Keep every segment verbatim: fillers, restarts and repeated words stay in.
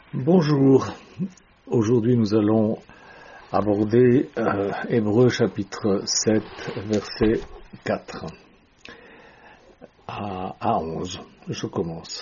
Bonjour, aujourd'hui nous allons aborder euh, Hébreux chapitre sept, verset quatre à, à onze. Je commence.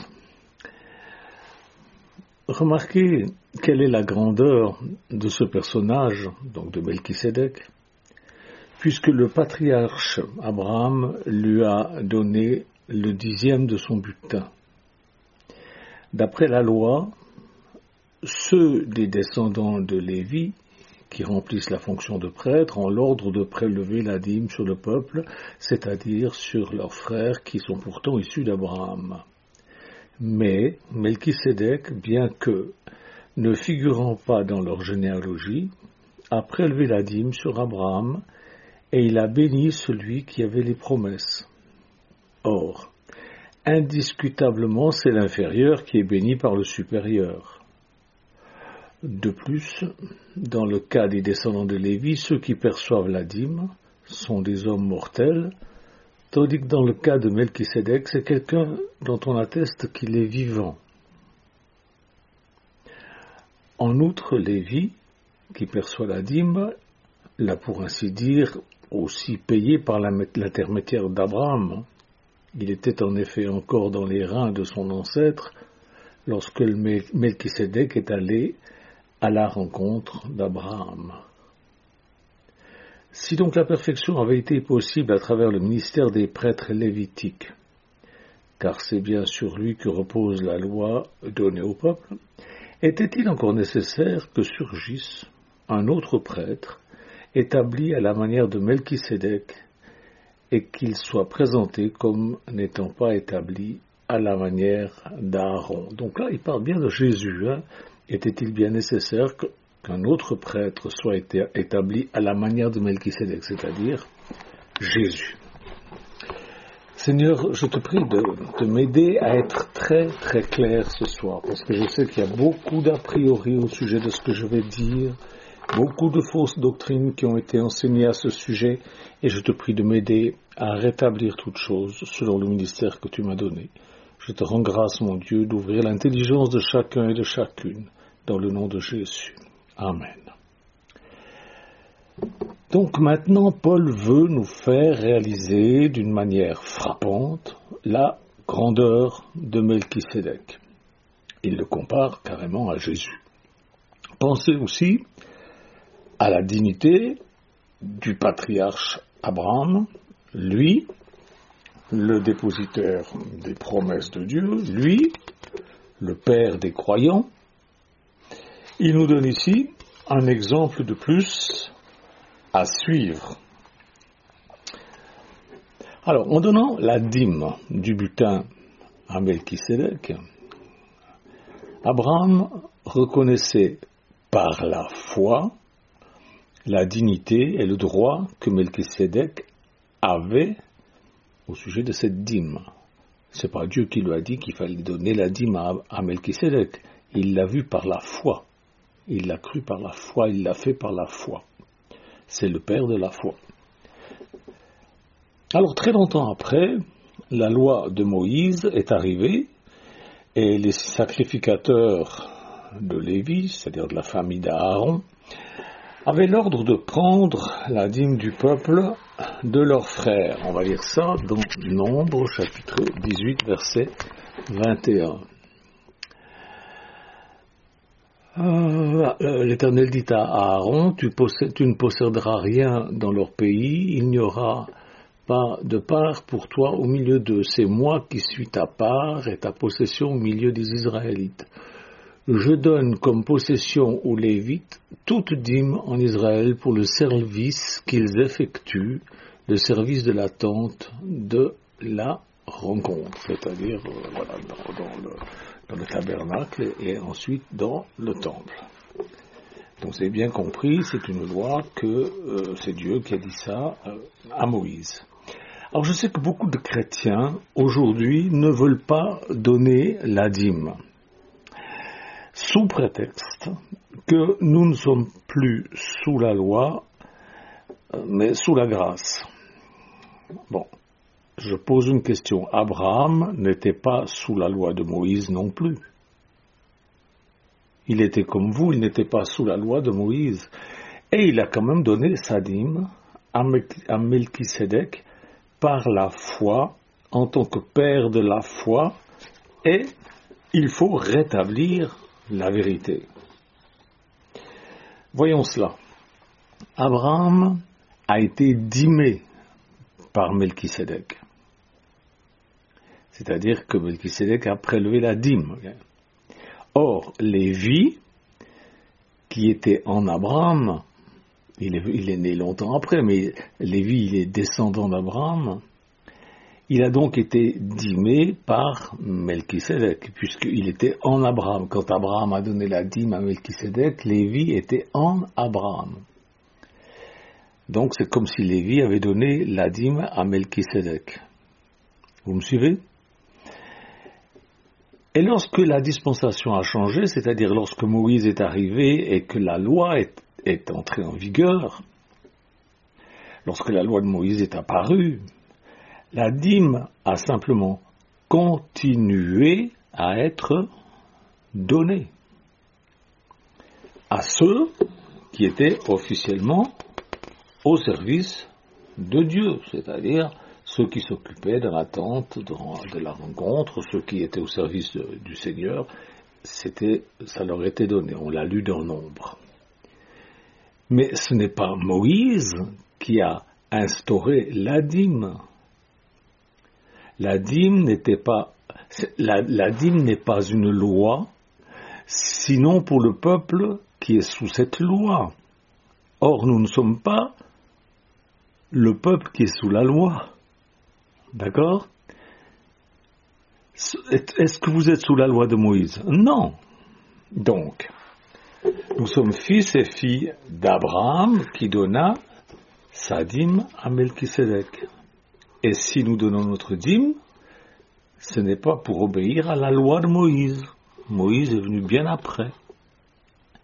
Remarquez quelle est la grandeur de ce personnage, donc de Melchisédek, puisque le patriarche Abraham lui a donné le dixième de son butin. D'après la loi, ceux des descendants de Lévi qui remplissent la fonction de prêtre ont l'ordre de prélever la dîme sur le peuple, c'est-à-dire sur leurs frères qui sont pourtant issus d'Abraham. Mais Melchisédek, bien que ne figurant pas dans leur généalogie, a prélevé la dîme sur Abraham et il a béni celui qui avait les promesses. Or, indiscutablement, c'est l'inférieur qui est béni par le supérieur. De plus, dans le cas des descendants de Lévi, ceux qui perçoivent la dîme sont des hommes mortels, tandis que dans le cas de Melchisédek, c'est quelqu'un dont on atteste qu'il est vivant. En outre, Lévi, qui perçoit la dîme, l'a pour ainsi dire aussi payé par l'intermédiaire d'Abraham. Il était en effet encore dans les reins de son ancêtre lorsque le Melchisédek est allé à la rencontre d'Abraham. Si donc la perfection avait été possible à travers le ministère des prêtres lévitiques, car c'est bien sur lui que repose la loi donnée au peuple, était-il encore nécessaire que surgisse un autre prêtre établi à la manière de Melchisédek et qu'il soit présenté comme n'étant pas établi à la manière d'Aaron. Donc là, il parle bien de Jésus. Hein. Était-il bien nécessaire qu'un autre prêtre soit établi à la manière de Melchisédek, c'est-à-dire Jésus? Seigneur, je te prie de, de m'aider à être très très clair ce soir, parce que je sais qu'il y a beaucoup d'a priori au sujet de ce que je vais dire, beaucoup de fausses doctrines qui ont été enseignées à ce sujet, et je te prie de m'aider à rétablir toutes choses selon le ministère que tu m'as donné. Je te rends grâce, mon Dieu, d'ouvrir l'intelligence de chacun et de chacune, dans le nom de Jésus. Amen. Donc maintenant, Paul veut nous faire réaliser d'une manière frappante la grandeur de Melchisédek. Il le compare carrément à Jésus. Pensez aussi à la dignité du patriarche Abraham, lui, le dépositaire des promesses de Dieu, lui, le père des croyants. Il nous donne ici un exemple de plus à suivre. Alors, en donnant la dîme du butin à Melchisédek, Abraham reconnaissait par la foi la dignité et le droit que Melchisédek avait au sujet de cette dîme. C'est pas Dieu qui lui a dit qu'il fallait donner la dîme à, à Melchisédek. Il l'a vu par la foi. Il l'a cru par la foi. Il l'a fait par la foi. C'est le père de la foi. Alors très longtemps après, la loi de Moïse est arrivée et les sacrificateurs de Lévi, c'est-à-dire de la famille d'Aaron, avaient l'ordre de prendre la dîme du peuple de leurs frères. On va lire ça dans Nombre, chapitre dix-huit, verset vingt et un. Euh, L'Éternel dit à Aaron, tu, possèdes, tu ne posséderas rien dans leur pays, il n'y aura pas de part pour toi au milieu d'eux. C'est moi qui suis ta part et ta possession au milieu des Israélites. Je donne comme possession aux Lévites toute dîme en Israël pour le service qu'ils effectuent, le service de la tente de la rencontre, c'est-à-dire euh, voilà, dans, dans, le, dans le tabernacle et ensuite dans le temple. Donc c'est bien compris, c'est une loi que euh, c'est Dieu qui a dit ça euh, à Moïse. Alors je sais que beaucoup de chrétiens aujourd'hui ne veulent pas donner la dîme, sous prétexte que nous ne sommes plus sous la loi, mais sous la grâce. Bon, je pose une question. Abraham n'était pas sous la loi de Moïse non plus. Il était comme vous, il n'était pas sous la loi de Moïse. Et il a quand même donné sa dîme à Melchisédek par la foi, en tant que père de la foi, et il faut rétablir la vérité. Voyons cela. Abraham a été dîmé par Melchisédek. C'est-à-dire que Melchisédek a prélevé la dîme. Or, Lévi, qui était en Abraham, il est, il est né longtemps après, mais Lévi, il est descendant d'Abraham, il a donc été dîmé par Melchisédek, puisqu'il était en Abraham. Quand Abraham a donné la dîme à Melchisédek, Lévi était en Abraham. Donc c'est comme si Lévi avait donné la dîme à Melchisédek. Vous me suivez ? Et lorsque la dispensation a changé, c'est-à-dire lorsque Moïse est arrivé et que la loi est, est entrée en vigueur, lorsque la loi de Moïse est apparue, la dîme a simplement continué à être donnée à ceux qui étaient officiellement au service de Dieu, c'est-à-dire ceux qui s'occupaient de l'attente de la rencontre, ceux qui étaient au service de, du Seigneur, c'était, ça leur était donné, on l'a lu dans le nombre. Mais ce n'est pas Moïse qui a instauré la dîme. La dîme n'était pas, la, la dîme n'est pas une loi, sinon pour le peuple qui est sous cette loi. Or, nous ne sommes pas le peuple qui est sous la loi. D'accord ? Est-ce que vous êtes sous la loi de Moïse ? Non. Donc, nous sommes fils et filles d'Abraham qui donna sa dîme à Melchisédek. Et si nous donnons notre dîme, ce n'est pas pour obéir à la loi de Moïse. Moïse est venu bien après. D'accord ?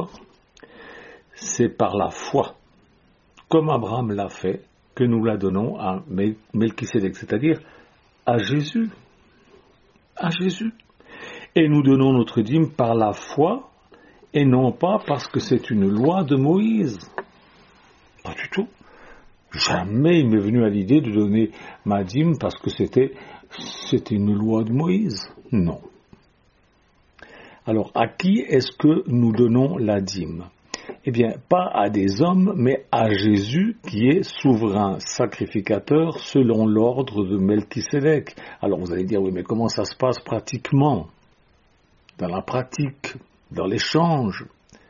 C'est par la foi, comme Abraham l'a fait, que nous la donnons à Melchisédek, c'est-à-dire à Jésus. À Jésus. Et nous donnons notre dîme par la foi, et non pas parce que c'est une loi de Moïse. Pas du tout. Jamais il m'est venu à l'idée de donner ma dîme parce que c'était, c'était une loi de Moïse. Non. Alors, à qui est-ce que nous donnons la dîme ? Eh bien, pas à des hommes, mais à Jésus qui est souverain sacrificateur selon l'ordre de Melchisédek. Alors vous allez dire, oui, mais comment ça se passe pratiquement ? Dans la pratique, dans l'échange.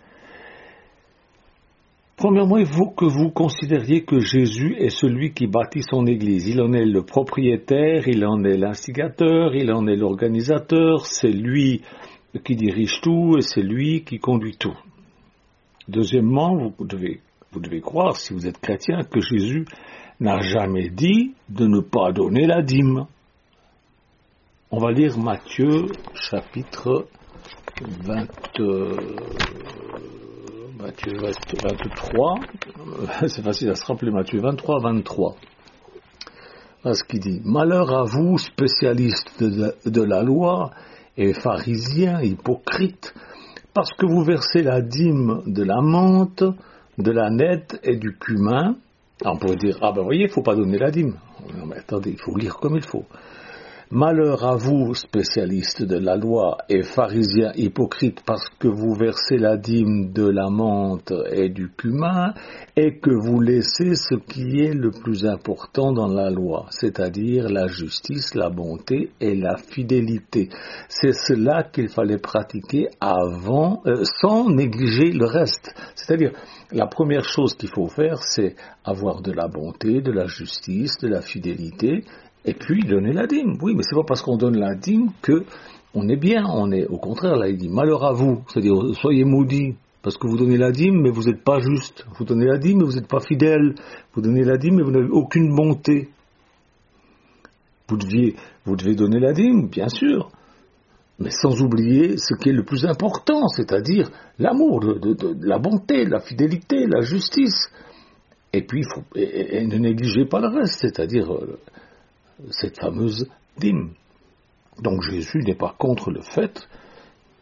Premièrement, il faut que vous considériez que Jésus est celui qui bâtit son Église. Il en est le propriétaire, il en est l'instigateur, il en est l'organisateur, c'est lui qui dirige tout et c'est lui qui conduit tout. Deuxièmement, vous devez, vous devez croire, si vous êtes chrétien, que Jésus n'a jamais dit de ne pas donner la dîme. On va lire Matthieu, chapitre vingt, euh, Matthieu vingt-trois, c'est facile à se rappeler, Matthieu vingt-trois, vingt-trois. Voilà ce qu'il dit. « Malheur à vous, spécialistes de la, de la loi et pharisiens, hypocrites, parce que vous versez la dîme de la menthe, de la nette et du cumin. » Alors on pourrait dire, ah ben vous voyez, il ne faut pas donner la dîme. Non mais attendez, il faut lire comme il faut. Malheur à vous, spécialistes de la loi et pharisiens hypocrites, parce que vous versez la dîme de la menthe et du cumin, et que vous laissez ce qui est le plus important dans la loi, c'est-à-dire la justice, la bonté et la fidélité. C'est cela qu'il fallait pratiquer avant, euh, sans négliger le reste. C'est-à-dire, la première chose qu'il faut faire, c'est avoir de la bonté, de la justice, de la fidélité, et puis donner la dîme. Oui, mais c'est pas parce qu'on donne la dîme que on est bien. On est, au contraire, là il dit malheur à vous, c'est-à-dire soyez maudits parce que vous donnez la dîme, mais vous n'êtes pas juste. Vous donnez la dîme, mais vous n'êtes pas fidèle. Vous donnez la dîme, mais vous n'avez aucune bonté. Vous deviez, vous devez donner la dîme, bien sûr, mais sans oublier ce qui est le plus important, c'est-à-dire l'amour, de, de, de, la bonté, la fidélité, la justice. Et puis, il faut, et, et ne négligez pas le reste, c'est-à-dire euh, cette fameuse dîme. Donc Jésus n'est pas contre le fait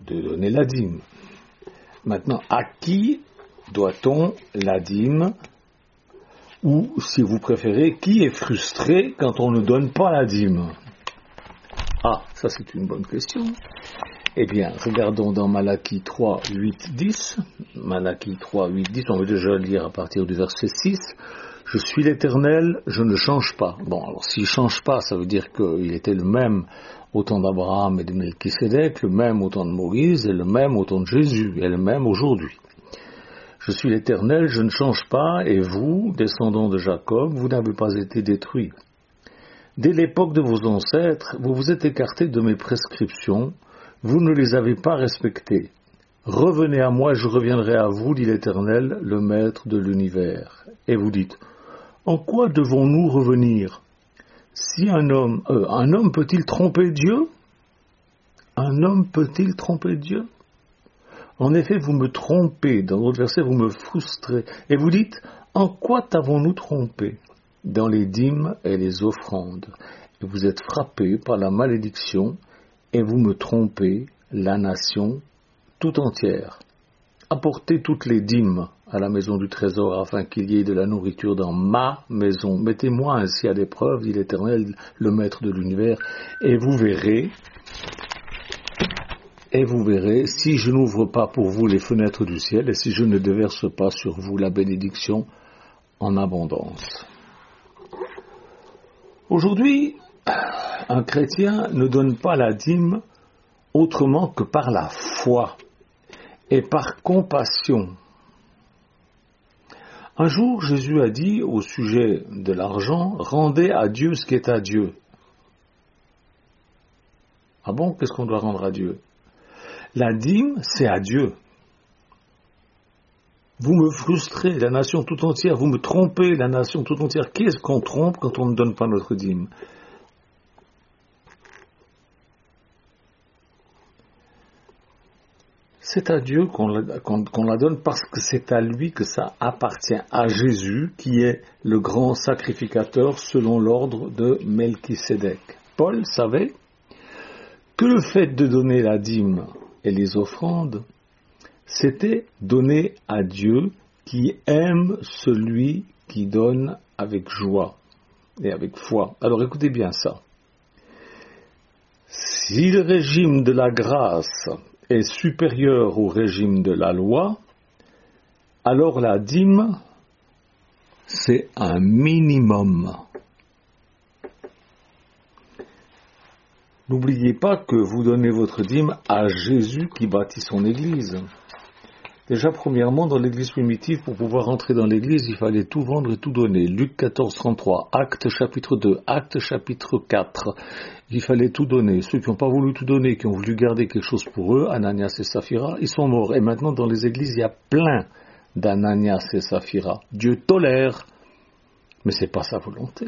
de donner la dîme. Maintenant, à qui doit-on la dîme? Ou, si vous préférez, qui est frustré quand on ne donne pas la dîme? Ah, ça c'est une bonne question. Eh bien, regardons dans Malachie trois, huit, dix. Malachie trois, huit, dix, on va déjà lire à partir du verset six. Je suis l'Éternel, je ne change pas. Bon, alors s'il ne change pas, ça veut dire qu'il était le même au temps d'Abraham et de Melchisédek, le même au temps de Moïse, et le même au temps de Jésus, et le même aujourd'hui. Je suis l'Éternel, je ne change pas, et vous, descendants de Jacob, vous n'avez pas été détruits. Dès l'époque de vos ancêtres, vous vous êtes écartés de mes prescriptions, vous ne les avez pas respectées. Revenez à moi, je reviendrai à vous, dit l'Éternel, le Maître de l'univers. Et vous dites, en quoi devons-nous revenir? Si un homme, euh, un homme peut-il tromper Dieu? Un homme peut-il tromper Dieu? En effet, vous me trompez, dans votre verset, vous me frustrez. Et vous dites, en quoi t'avons-nous trompé? Dans les dîmes et les offrandes. Et vous êtes frappés par la malédiction, et vous me trompez, la nation tout entière. Apportez toutes les dîmes à la maison du trésor, afin qu'il y ait de la nourriture dans ma maison. Mettez-moi ainsi à l'épreuve, dit l'Éternel, le Maître de l'univers, et vous verrez... Et vous verrez, si je n'ouvre pas pour vous les fenêtres du ciel, et si je ne déverse pas sur vous la bénédiction en abondance. Aujourd'hui, un chrétien ne donne pas la dîme autrement que par la foi et par compassion. Un jour, Jésus a dit au sujet de l'argent, « Rendez à Dieu ce qui est à Dieu. » Ah bon, qu'est-ce qu'on doit rendre à Dieu? La dîme, c'est à Dieu. Vous me frustrez, la nation tout entière, vous me trompez, la nation tout entière. Qui est-ce qu'on trompe quand on ne donne pas notre dîme? C'est à Dieu qu'on la, qu'on, qu'on la donne parce que c'est à lui que ça appartient, à Jésus qui est le grand sacrificateur selon l'ordre de Melchisédek. Paul savait que le fait de donner la dîme et les offrandes, c'était donner à Dieu qui aime celui qui donne avec joie et avec foi. Alors écoutez bien ça. Si le régime de la grâce est supérieur au régime de la loi, alors la dîme, c'est un minimum. N'oubliez pas que vous donnez votre dîme à Jésus qui bâtit son Église. Déjà, premièrement, dans l'Église primitive, pour pouvoir entrer dans l'Église, il fallait tout vendre et tout donner. Luc quatorze, trente-trois, Actes chapitre deux, Actes chapitre quatre, il fallait tout donner. Ceux qui n'ont pas voulu tout donner, qui ont voulu garder quelque chose pour eux, Ananias et Saphira, ils sont morts. Et maintenant, dans les églises, il y a plein d'Ananias et Saphira. Dieu tolère, mais ce n'est pas sa volonté.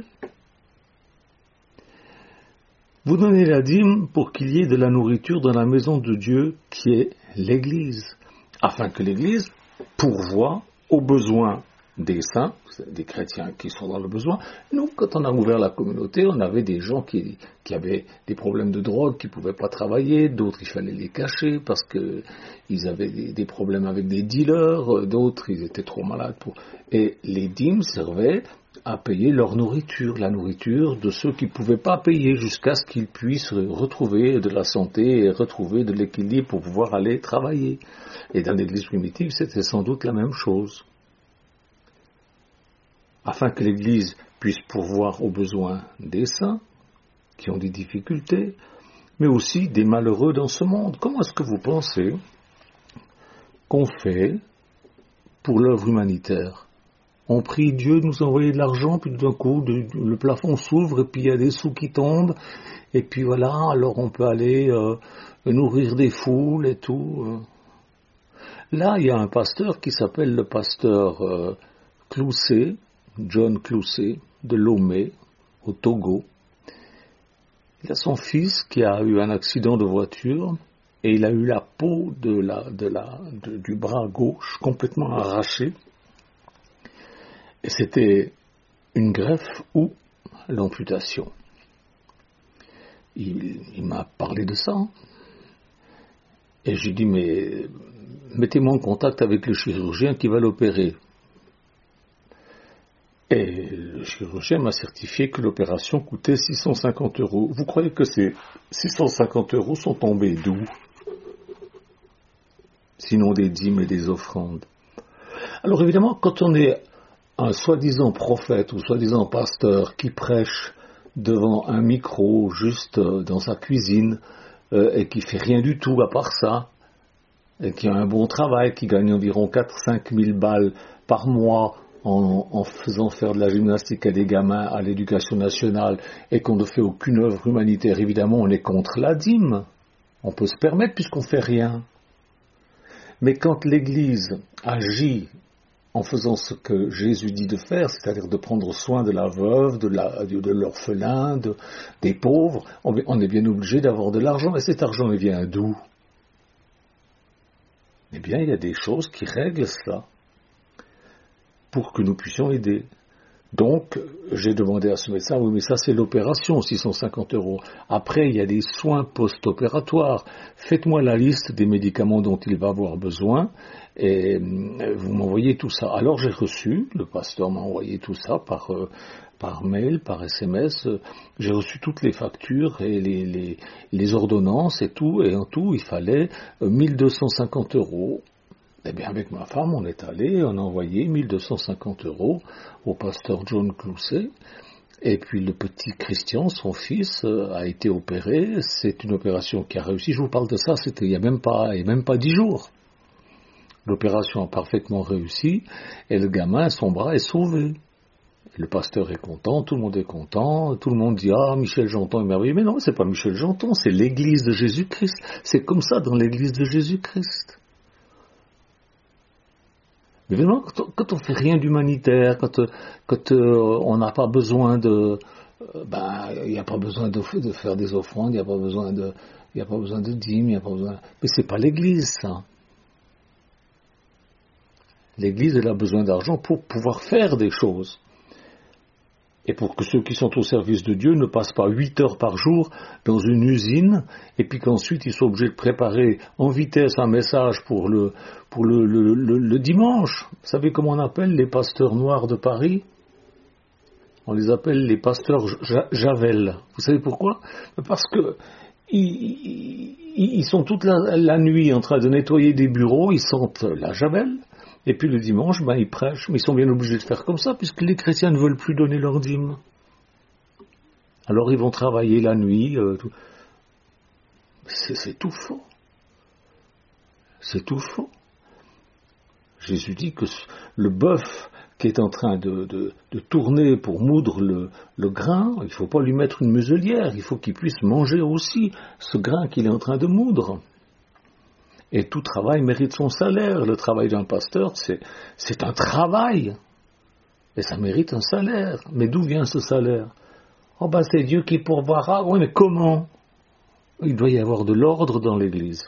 Vous donnez la dîme pour qu'il y ait de la nourriture dans la maison de Dieu qui est l'Église, afin que l'Église pourvoie aux besoins des saints, des chrétiens qui sont dans le besoin. Nous, quand on a ouvert la communauté, on avait des gens qui, qui avaient des problèmes de drogue, qui ne pouvaient pas travailler, d'autres il fallait les cacher parce qu'ils avaient des, des problèmes avec des dealers, d'autres ils étaient trop malades. Pour... Et les dîmes servaient à payer leur nourriture, la nourriture de ceux qui ne pouvaient pas payer jusqu'à ce qu'ils puissent retrouver de la santé et retrouver de l'équilibre pour pouvoir aller travailler. Et dans l'Église primitive, c'était sans doute la même chose. Afin que l'Église puisse pourvoir aux besoins des saints qui ont des difficultés, mais aussi des malheureux dans ce monde. Comment est-ce que vous pensez qu'on fait pour l'œuvre humanitaire? On prie Dieu de nous envoyer de l'argent, puis d'un coup, de, le plafond s'ouvre, et puis il y a des sous qui tombent, et puis voilà, alors on peut aller euh, nourrir des foules et tout. Là, il y a un pasteur qui s'appelle le pasteur euh, Clousset, John Clousset, de Lomé, au Togo. Il a son fils qui a eu un accident de voiture, et il a eu la peau de la, de la, de, du bras gauche complètement arrachée. Et c'était une greffe ou l'amputation. Il, il m'a parlé de ça. Et j'ai dit, mais mettez-moi en contact avec le chirurgien qui va l'opérer. Et le chirurgien m'a certifié que l'opération coûtait six cent cinquante euros. Vous croyez que ces six cent cinquante euros sont tombés d'où? Sinon des dîmes et des offrandes. Alors évidemment, quand on est un soi-disant prophète ou soi-disant pasteur qui prêche devant un micro juste dans sa cuisine euh, et qui fait rien du tout à part ça, et qui a un bon travail, qui gagne environ quatre à cinq mille balles par mois en, en faisant faire de la gymnastique à des gamins à l'éducation nationale et qu'on ne fait aucune œuvre humanitaire, évidemment on est contre la dîme. On peut se permettre puisqu'on ne fait rien. Mais quand l'Église agit en faisant ce que Jésus dit de faire, c'est-à-dire de prendre soin de la veuve, de, la, de, de l'orphelin, de, des pauvres, on, on est bien obligé d'avoir de l'argent. Et cet argent, il vient d'où? Eh bien, il y a des choses qui règlent cela pour que nous puissions aider. Donc, j'ai demandé à ce médecin, oui, mais ça c'est l'opération, six cent cinquante euros. Après, il y a des soins post-opératoires. Faites-moi la liste des médicaments dont il va avoir besoin et vous m'envoyez tout ça. Alors j'ai reçu, le pasteur m'a envoyé tout ça par, euh, par mail, par S M S. J'ai reçu toutes les factures et les, les, les ordonnances et tout. Et en tout, il fallait mille deux cent cinquante euros. Eh bien, avec ma femme, on est allé, on a envoyé mille deux cent cinquante euros au pasteur John Clousset. Et puis le petit Christian, son fils, a été opéré. C'est une opération qui a réussi. Je vous parle de ça, c'était il n'y a même pas, il y a même pas dix jours. L'opération a parfaitement réussi et le gamin, son bras est sauvé. Le pasteur est content, tout le monde est content, tout le monde dit « Ah, Michel Janton est merveilleux ». Mais non, c'est pas Michel Janton, c'est l'église de Jésus-Christ. C'est comme ça dans l'église de Jésus-Christ. Mais vraiment, quand on, quand on fait rien d'humanitaire, quand, quand euh, on n'a pas besoin de, euh, ben, il n'y a pas besoin de, de faire des offrandes, il n'y a pas besoin de, il n'y a pas besoin de dîmes, il n'y a pas besoin. Mais c'est pas l'Église, ça. L'Église, elle a besoin d'argent pour pouvoir faire des choses. Et pour que ceux qui sont au service de Dieu ne passent pas huit heures par jour dans une usine, et puis qu'ensuite ils soient obligés de préparer en vitesse un message pour le, pour le, le, le, le dimanche. Vous savez comment on appelle les pasteurs noirs de Paris? On les appelle les pasteurs Javel. Vous savez pourquoi? Parce que ils, ils sont toute la, la nuit en train de nettoyer des bureaux, ils sentent la Javel. Et puis le dimanche, ben, ils prêchent, mais ils sont bien obligés de faire comme ça, puisque les chrétiens ne veulent plus donner leur dîme. Alors ils vont travailler la nuit. Euh, tout. C'est, c'est tout faux. C'est tout faux. Jésus dit que le bœuf qui est en train de, de, de tourner pour moudre le, le grain, il ne faut pas lui mettre une muselière, il faut qu'il puisse manger aussi ce grain qu'il est en train de moudre. Et tout travail mérite son salaire. Le travail d'un pasteur, c'est, c'est un travail. Et ça mérite un salaire. Mais d'où vient ce salaire? Oh ben c'est Dieu qui pourvoira. Oui, mais comment? Il doit y avoir de l'ordre dans l'Église.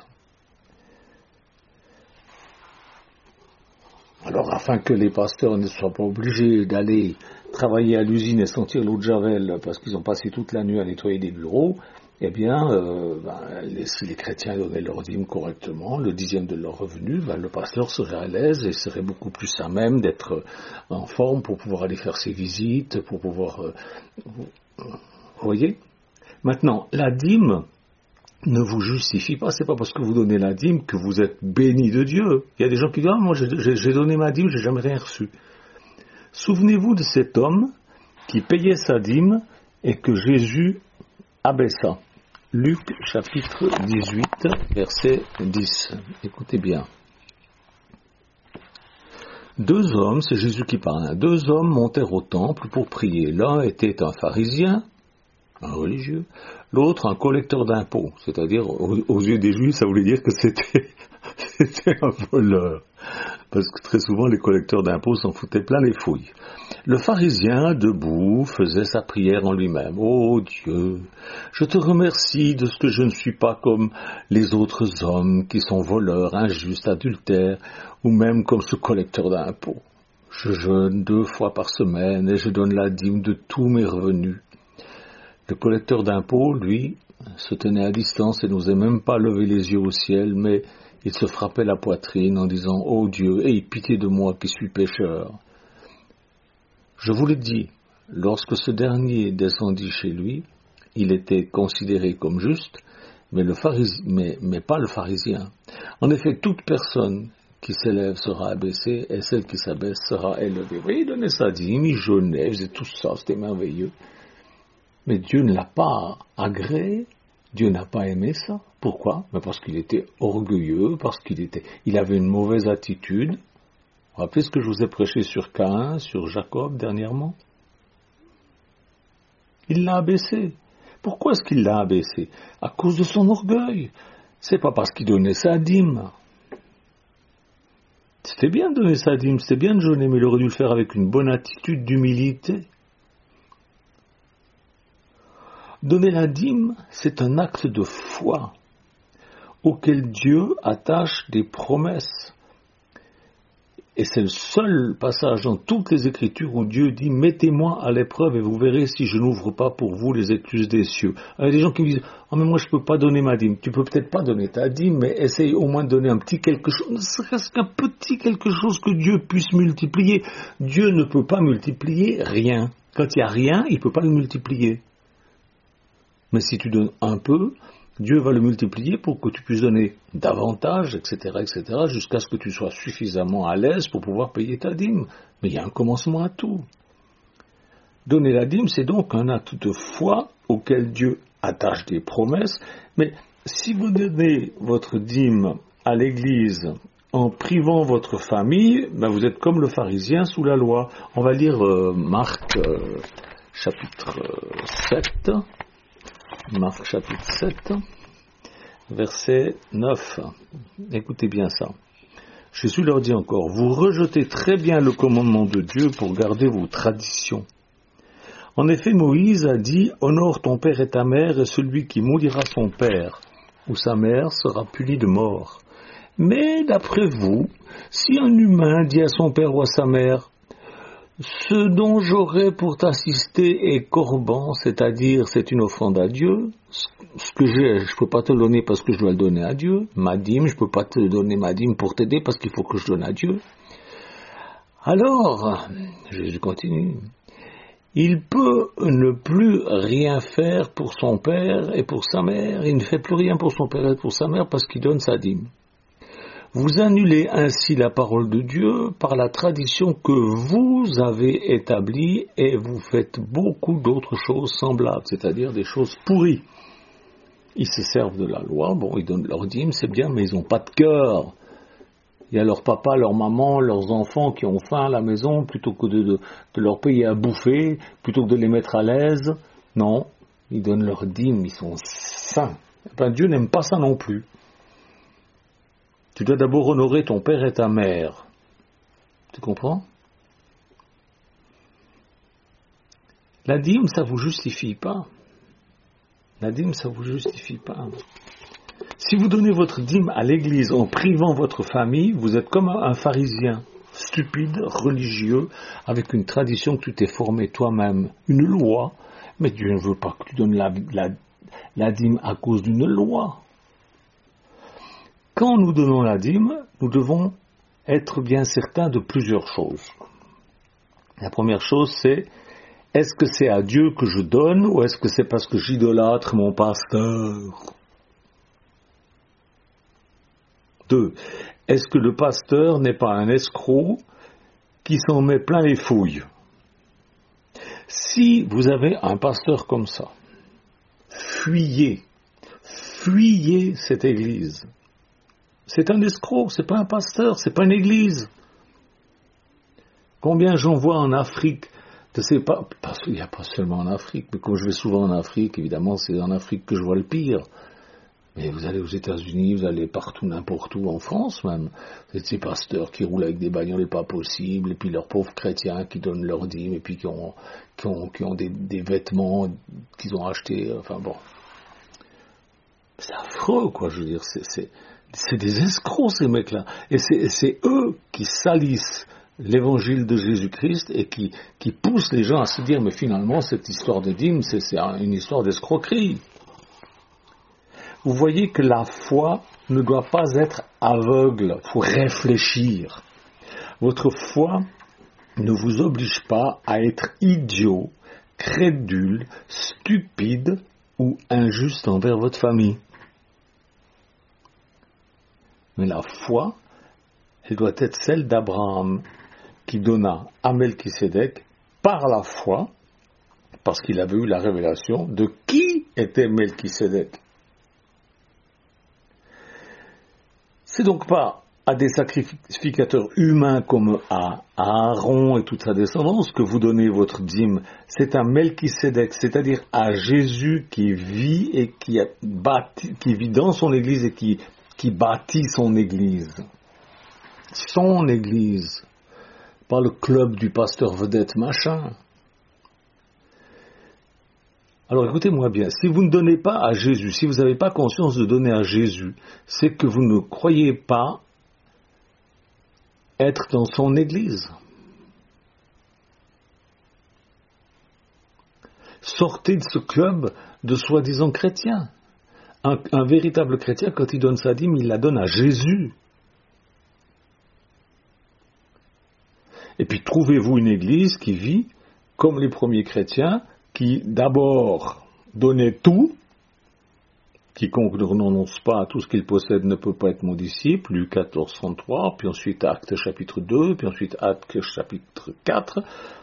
Alors, afin que les pasteurs ne soient pas obligés d'aller travailler à l'usine et sentir l'eau de Javel parce qu'ils ont passé toute la nuit à nettoyer des bureaux, eh bien, euh, ben, les, si les chrétiens donnaient leur dîme correctement, le dixième de leur revenu, ben, le pasteur serait à l'aise et serait beaucoup plus à même d'être en forme pour pouvoir aller faire ses visites, pour pouvoir... Euh, vous voyez? Maintenant, la dîme ne vous justifie pas, c'est pas parce que vous donnez la dîme que vous êtes béni de Dieu. Il y a des gens qui disent « Ah, moi j'ai, j'ai, j'ai donné ma dîme, j'ai jamais rien reçu ». Souvenez-vous de cet homme qui payait sa dîme et que Jésus abaissa. Luc chapitre dix-huit, verset dix. Écoutez bien. Deux hommes, c'est Jésus qui parle, hein, deux hommes montèrent au temple pour prier. L'un était un pharisien, un religieux, l'autre un collecteur d'impôts, c'est-à-dire aux, aux yeux des Juifs, ça voulait dire que c'était, c'était un voleur. Parce que très souvent, les collecteurs d'impôts s'en foutaient plein les fouilles. Le pharisien, debout, faisait sa prière en lui-même. « Ô Dieu, je te remercie de ce que je ne suis pas comme les autres hommes qui sont voleurs, injustes, adultères, ou même comme ce collecteur d'impôts. Je jeûne deux fois par semaine et je donne la dîme de tous mes revenus. » Le collecteur d'impôts, lui, se tenait à distance et n'osait même pas lever les yeux au ciel, mais il se frappait la poitrine en disant « Oh Dieu, aie pitié de moi qui suis pécheur ». Je vous le dis, lorsque ce dernier descendit chez lui, il était considéré comme juste, mais, le pharisien, mais, mais pas le pharisien. En effet, toute personne qui s'élève sera abaissée, et celle qui s'abaisse sera élevée. Vous voyez, il donnait sa dîme, il jeûnait, il faisait tout ça, c'était merveilleux. Mais Dieu ne l'a pas agréé, Dieu n'a pas aimé ça. Pourquoi? Mais parce qu'il était orgueilleux, parce qu'il était, il avait une mauvaise attitude. Vous vous rappelez ce que je vous ai prêché sur Caïn, sur Jacob dernièrement? Il l'a abaissé. Pourquoi est-ce qu'il l'a abaissé? À cause de son orgueil. C'est pas parce qu'il donnait sa dîme. C'était bien de donner sa dîme, c'était bien de jeûner, mais il aurait dû le faire avec une bonne attitude d'humilité. Donner la dîme, c'est un acte de foi auquel Dieu attache des promesses. Et c'est le seul passage dans toutes les Écritures où Dieu dit « Mettez-moi à l'épreuve et vous verrez si je n'ouvre pas pour vous les écluses des cieux. » Il y a des gens qui me disent « Ah mais moi je ne peux pas donner ma dîme. » Tu peux peut-être pas donner ta dîme, mais essaye au moins de donner un petit quelque chose, ne serait-ce qu'un petit quelque chose que Dieu puisse multiplier. Dieu ne peut pas multiplier rien. Quand il n'y a rien, il ne peut pas le multiplier. Mais si tu donnes un peu, Dieu va le multiplier pour que tu puisses donner davantage, et cetera, et cetera, jusqu'à ce que tu sois suffisamment à l'aise pour pouvoir payer ta dîme. Mais il y a un commencement à tout. Donner la dîme, c'est donc un acte de foi auquel Dieu attache des promesses. Mais si vous donnez votre dîme à l'Église en privant votre famille, ben vous êtes comme le pharisien sous la loi. On va lire euh, Marc euh, chapitre euh, sept. Marc chapitre sept, verset neuf. Écoutez bien ça. Jésus leur dit encore, vous rejetez très bien le commandement de Dieu pour garder vos traditions. En effet, Moïse a dit, honore ton père et ta mère, et celui qui maudira son père ou sa mère sera puni de mort. Mais d'après vous, si un humain dit à son père ou à sa mère, ce dont j'aurai pour t'assister est corban, c'est-à-dire c'est une offrande à Dieu. Ce que j'ai, je ne peux pas te le donner parce que je dois le donner à Dieu. Ma dîme, je ne peux pas te donner ma dîme pour t'aider parce qu'il faut que je donne à Dieu. Alors, Jésus continue, il peut ne plus rien faire pour son père et pour sa mère. Il ne fait plus rien pour son père et pour sa mère parce qu'il donne sa dîme. Vous annulez ainsi la parole de Dieu par la tradition que vous avez établie et vous faites beaucoup d'autres choses semblables, c'est-à-dire des choses pourries. Ils se servent de la loi, bon, ils donnent leur dîme, c'est bien, mais ils n'ont pas de cœur. Il y a leur papa, leur maman, leurs enfants qui ont faim à la maison, plutôt que de, de, de leur payer à bouffer, plutôt que de les mettre à l'aise. Non, ils donnent leur dîme, ils sont saints. Enfin, Dieu n'aime pas ça non plus. Tu dois d'abord honorer ton père et ta mère. Tu comprends? La dîme, ça ne vous justifie pas. La dîme, ça ne vous justifie pas. Si vous donnez votre dîme à l'église en privant votre famille, vous êtes comme un pharisien, stupide, religieux, avec une tradition que tu t'es formée toi-même, une loi. Mais Dieu ne veut pas que tu donnes la, la, la dîme à cause d'une loi. Quand nous donnons la dîme, nous devons être bien certains de plusieurs choses. La première chose, c'est, est-ce que c'est à Dieu que je donne ou est-ce que c'est parce que j'idolâtre mon pasteur? Deux, est-ce que le pasteur n'est pas un escroc qui s'en met plein les fouilles? Si vous avez un pasteur comme ça, fuyez, fuyez cette église. C'est un escroc, c'est pas un pasteur, c'est pas une église. Combien j'en vois en Afrique, de ces pas, parce qu'il n'y a pas seulement en Afrique, mais comme je vais souvent en Afrique, évidemment, c'est en Afrique que je vois le pire. Mais vous allez aux États-Unis, vous allez partout, n'importe où, en France même. C'est ces pasteurs qui roulent avec des bagnoles pas possibles, et puis leurs pauvres chrétiens qui donnent leur dîme, et puis qui ont, qui ont, qui ont des, des vêtements qu'ils ont achetés, enfin bon. C'est affreux, quoi, je veux dire, c'est, c'est, c'est des escrocs, ces mecs-là. Et c'est, et c'est eux qui salissent l'évangile de Jésus-Christ et qui, qui poussent les gens à se dire, mais finalement, cette histoire de dîme, c'est, c'est une histoire d'escroquerie. vous voyez que la foi ne doit pas être aveugle, il faut réfléchir. Votre foi ne vous oblige pas à être idiot, crédule, stupide ou injuste envers votre famille. Mais la foi, elle doit être celle d'Abraham, qui donna à Melchisédek, par la foi, parce qu'il avait eu la révélation de qui était Melchisédek. C'est donc pas à des sacrificateurs humains comme à Aaron et toute sa descendance que vous donnez votre dîme, c'est à Melchisédek, c'est-à-dire à Jésus qui vit et qui, a bâti, qui vit dans son église et qui, qui bâtit son église. Son église, pas le club du pasteur vedette machin. Alors écoutez-moi bien, si vous ne donnez pas à Jésus, si vous n'avez pas conscience de donner à Jésus, c'est que vous ne croyez pas être dans son église. Sortez de ce club de soi-disant chrétiens. Un, un véritable chrétien, quand il donne sa dîme, il la donne à Jésus. Et puis trouvez-vous une église qui vit comme les premiers chrétiens, qui d'abord donnait tout. Quiconque ne renonce pas à tout ce qu'il possède ne peut pas être mon disciple, Luc quatorze, trente-trois, puis ensuite Actes chapitre deux, puis ensuite Actes chapitre quatre.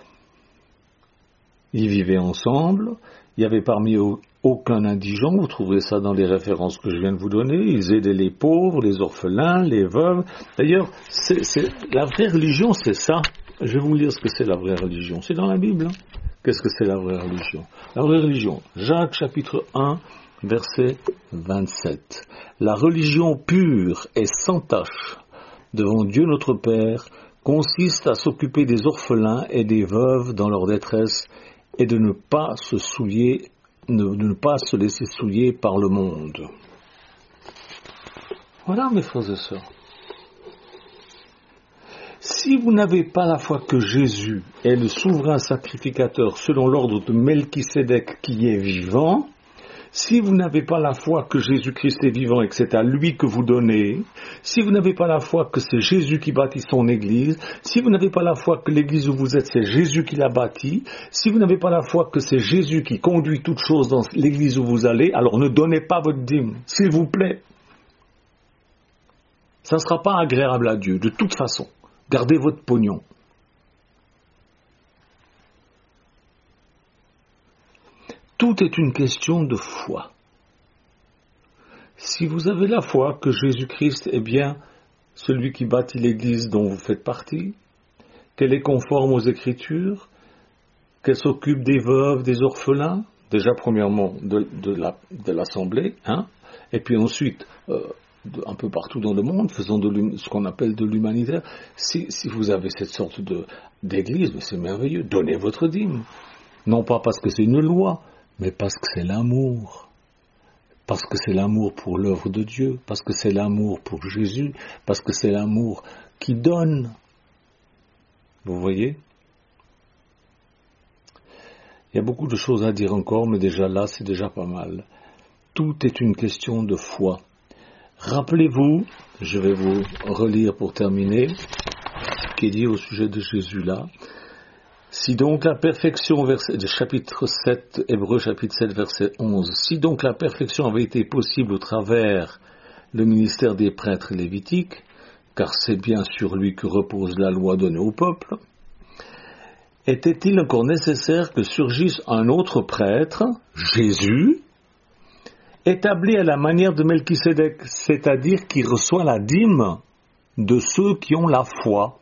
Ils vivaient ensemble, il n'y avait parmi eux aucun indigent, vous trouverez ça dans les références que je viens de vous donner, ils aidaient les pauvres, les orphelins, les veuves. D'ailleurs, c'est, c'est, la vraie religion, c'est ça. Je vais vous lire ce que c'est la vraie religion. C'est dans la Bible. Hein. Qu'est-ce que c'est la vraie religion? La vraie religion, Jacques chapitre un, verset vingt-sept. La religion pure et sans tache devant Dieu notre Père consiste à s'occuper des orphelins et des veuves dans leur détresse et de ne pas se souiller, de ne pas se laisser souiller par le monde. Voilà, mes frères et sœurs. Si vous n'avez pas la foi que Jésus est le souverain sacrificateur selon l'ordre de Melchisédek qui est vivant, si vous n'avez pas la foi que Jésus-Christ est vivant et que c'est à lui que vous donnez, si vous n'avez pas la foi que c'est Jésus qui bâtit son église, si vous n'avez pas la foi que l'église où vous êtes, c'est Jésus qui la bâtit, si vous n'avez pas la foi que c'est Jésus qui conduit toutes choses dans l'église où vous allez, alors ne donnez pas votre dîme, s'il vous plaît. Ça ne sera pas agréable à Dieu, de toute façon. Gardez votre pognon. Tout est une question de foi. Si vous avez la foi que Jésus-Christ est bien celui qui bâtit l'Église dont vous faites partie, qu'elle est conforme aux Écritures, qu'elle s'occupe des veuves, des orphelins, déjà premièrement de, de, la, de l'Assemblée, hein, et puis ensuite euh, de, un peu partout dans le monde, faisant de ce qu'on appelle de l'humanitaire. Si, si vous avez cette sorte de, d'église, c'est merveilleux, donnez votre dîme. Non pas parce que c'est une loi, mais parce que c'est l'amour. Parce que c'est l'amour pour l'œuvre de Dieu, parce que c'est l'amour pour Jésus, parce que c'est l'amour qui donne. Vous voyez ? Il y a beaucoup de choses à dire encore, mais déjà là, c'est déjà pas mal. Tout est une question de foi. Rappelez-vous, je vais vous relire pour terminer, ce qui est dit au sujet de Jésus là. Si donc la perfection, verset, chapitre sept, Hébreux chapitre sept, verset onze, si donc la perfection avait été possible au travers le ministère des prêtres lévitiques, car c'est bien sur lui que repose la loi donnée au peuple, était-il encore nécessaire que surgisse un autre prêtre, Jésus, établi à la manière de Melchisédek, c'est-à-dire qui reçoit la dîme de ceux qui ont la foi?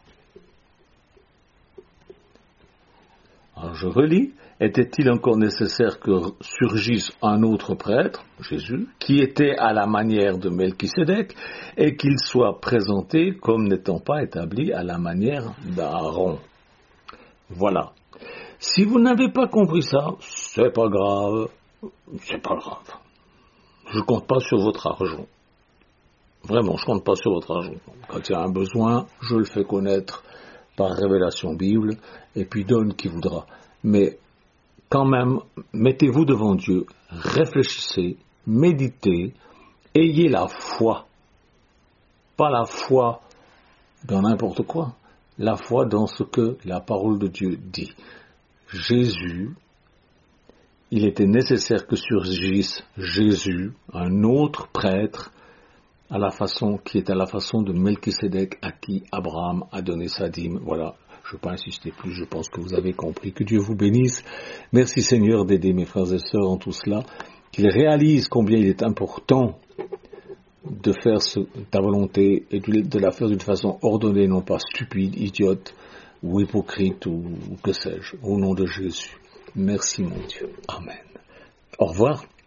Alors je relis, était-il encore nécessaire que surgisse un autre prêtre, Jésus, qui était à la manière de Melchisédek, et qu'il soit présenté comme n'étant pas établi à la manière d'Aaron? Voilà. Si vous n'avez pas compris ça, c'est pas grave, c'est pas grave. Je compte pas sur votre argent. Vraiment, je compte pas sur votre argent. Quand il y a un besoin, je le fais connaître par révélation Bible, et puis donne qui voudra. Mais quand même, mettez-vous devant Dieu, réfléchissez, méditez, Ayez la foi. Pas la foi dans n'importe quoi. La foi dans ce que la parole de Dieu dit. Jésus, il était nécessaire que surgisse Jésus, un autre prêtre, à la façon, qui est à la façon de Melchisédek, à qui Abraham a donné sa dîme. Voilà, je ne vais pas insister plus, je pense que vous avez compris. Que Dieu vous bénisse. Merci Seigneur d'aider mes frères et sœurs en tout cela, qu'ils réalisent combien il est important de faire ce, ta volonté et de la faire d'une façon ordonnée, non pas stupide, idiote ou hypocrite ou, ou que sais-je, au nom de Jésus. Merci mon Dieu. Amen. Au revoir.